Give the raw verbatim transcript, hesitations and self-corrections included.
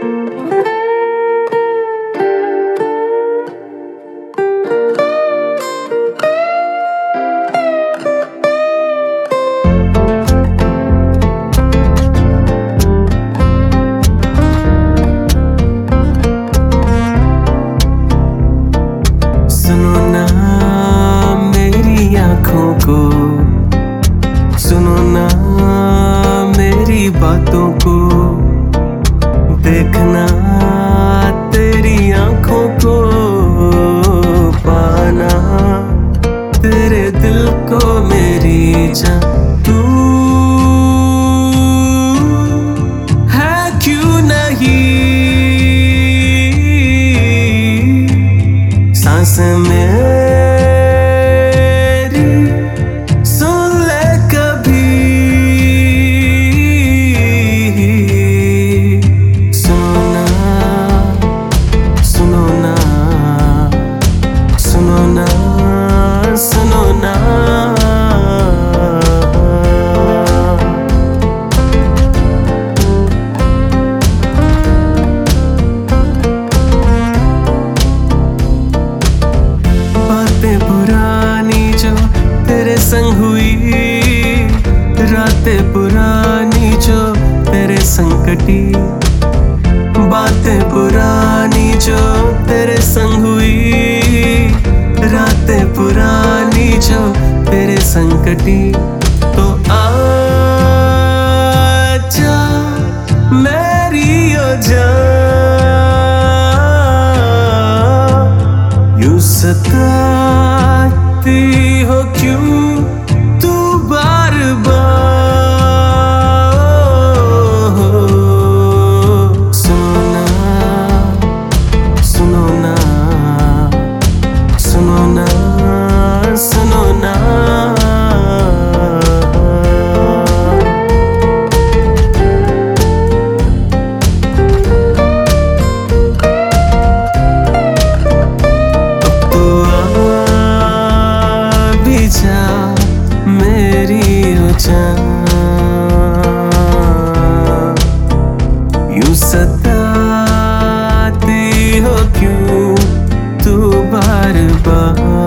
सुनो ना मेरी बातों को, देखना तेरी आंखों को, पाना तेरे दिल को मेरी जान। तू है क्यों नहीं सांस में संग हुई, रातें पुरानी जो तेरे संग कटी, बातें पुरानी जो तेरे संग हुई, रातें पुरानी जो तेरे संग कटी। तो आजा मेरी ओ जान, यूं सताती हो क्यों तू बार बार। सुनो ना सुनो ना सुनो ना सुनो ना, मेरी ओ जान, यूं सताती हो क्यों तू बार बार।